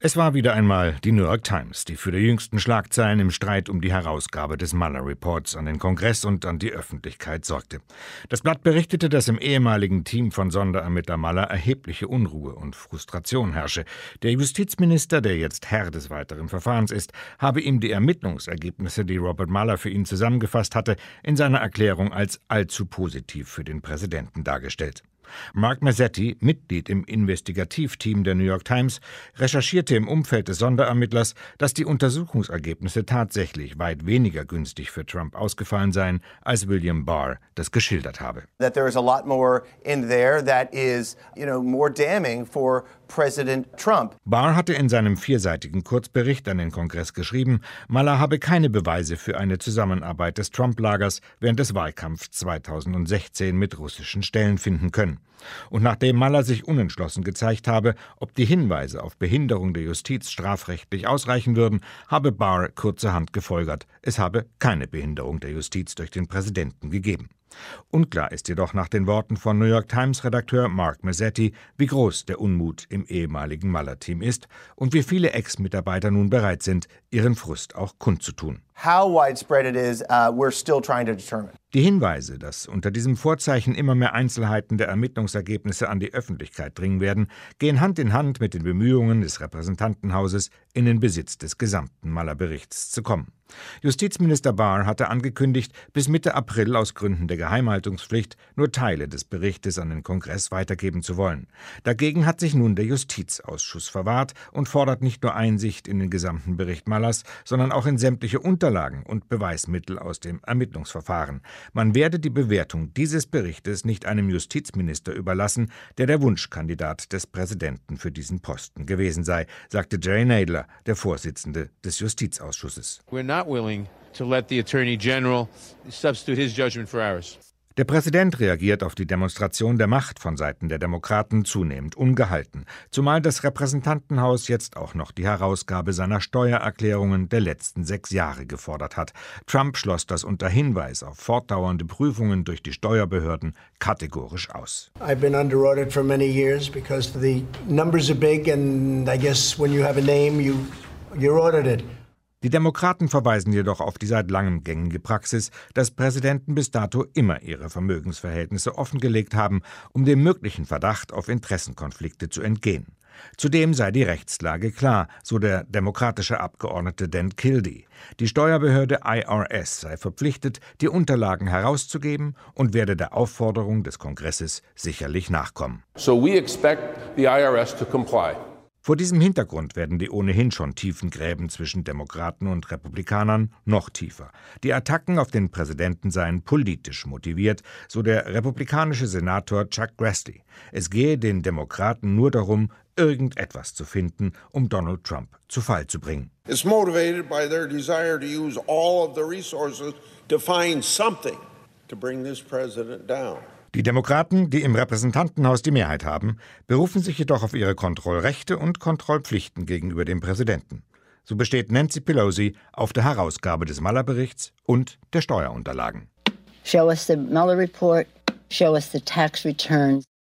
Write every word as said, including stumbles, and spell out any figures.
Es war wieder einmal die New York Times, die für die jüngsten Schlagzeilen im Streit um die Herausgabe des Mueller-Reports an den Kongress und an die Öffentlichkeit sorgte. Das Blatt berichtete, dass im ehemaligen Team von Sonderermittler Mueller erhebliche Unruhe und Frustration herrsche. Der Justizminister, der jetzt Herr des weiteren Verfahrens ist, habe ihm die Ermittlungsergebnisse, die Robert Mueller für ihn zusammengefasst hatte, in seiner Erklärung als allzu positiv für den Präsidenten dargestellt. Mark Mazzetti, Mitglied im Investigativteam der New York Times, recherchierte im Umfeld des Sonderermittlers, dass die Untersuchungsergebnisse tatsächlich weit weniger günstig für Trump ausgefallen seien, als William Barr das geschildert habe. That there is a lot more in there that is, you know, more damning for President Trump. Barr hatte in seinem vierseitigen Kurzbericht an den Kongress geschrieben, Mueller habe keine Beweise für eine Zusammenarbeit des Trump-Lagers während des Wahlkampfs zweitausendsechzehn mit russischen Stellen finden können. Und nachdem Mueller sich unentschlossen gezeigt habe, ob die Hinweise auf Behinderung der Justiz strafrechtlich ausreichen würden, habe Barr kurzerhand gefolgert, es habe keine Behinderung der Justiz durch den Präsidenten gegeben. Unklar ist jedoch nach den Worten von New York Times-Redakteur Mark Mazzetti, wie groß der Unmut im ehemaligen Mueller-Team ist und wie viele Ex-Mitarbeiter nun bereit sind, ihren Frust auch kundzutun. How widespread it is, uh, we're still trying to determine. Die Hinweise, dass unter diesem Vorzeichen immer mehr Einzelheiten der Ermittlungsergebnisse an die Öffentlichkeit dringen werden, gehen Hand in Hand mit den Bemühungen des Repräsentantenhauses, in den Besitz des gesamten Mueller-Berichts zu kommen. Justizminister Barr hatte angekündigt, bis Mitte April aus Gründen der Geheimhaltungspflicht nur Teile des Berichtes an den Kongress weitergeben zu wollen. Dagegen hat sich nun der Justizausschuss verwahrt und fordert nicht nur Einsicht in den gesamten Bericht Muellers, sondern auch in sämtliche Unterlagen und Beweismittel aus dem Ermittlungsverfahren. Man werde die Bewertung dieses Berichtes nicht einem Justizminister überlassen, der der Wunschkandidat des Präsidenten für diesen Posten gewesen sei, sagte Jerry Nadler, der Vorsitzende des Justizausschusses. We're not willing to let the Attorney General substitute his judgment for ours. Der Präsident reagiert auf die Demonstration der Macht von Seiten der Demokraten zunehmend ungehalten, zumal das Repräsentantenhaus jetzt auch noch die Herausgabe seiner Steuererklärungen der letzten sechs Jahre gefordert hat. Trump schloss das unter Hinweis auf fortdauernde Prüfungen durch die Steuerbehörden kategorisch aus. I've been under audit for many years because the numbers are big and I guess when you have a name you you're audited. Die Demokraten verweisen jedoch auf die seit langem gängige Praxis, dass Präsidenten bis dato immer ihre Vermögensverhältnisse offengelegt haben, um dem möglichen Verdacht auf Interessenkonflikte zu entgehen. Zudem sei die Rechtslage klar, so der demokratische Abgeordnete Dan Kildee. Die Steuerbehörde I R S sei verpflichtet, die Unterlagen herauszugeben und werde der Aufforderung des Kongresses sicherlich nachkommen. So we expect the I R S to comply. Vor diesem Hintergrund werden die ohnehin schon tiefen Gräben zwischen Demokraten und Republikanern noch tiefer. Die Attacken auf den Präsidenten seien politisch motiviert, so der republikanische Senator Chuck Grassley. Es gehe den Demokraten nur darum, irgendetwas zu finden, um Donald Trump zu Fall zu bringen. It's motivated by their desire to use all of the resources to find something to bring this president down. Die Demokraten, die im Repräsentantenhaus die Mehrheit haben, berufen sich jedoch auf ihre Kontrollrechte und Kontrollpflichten gegenüber dem Präsidenten. So besteht Nancy Pelosi auf der Herausgabe des Mueller-Berichts und der Steuerunterlagen. Show us the Mueller report, show us the tax returns.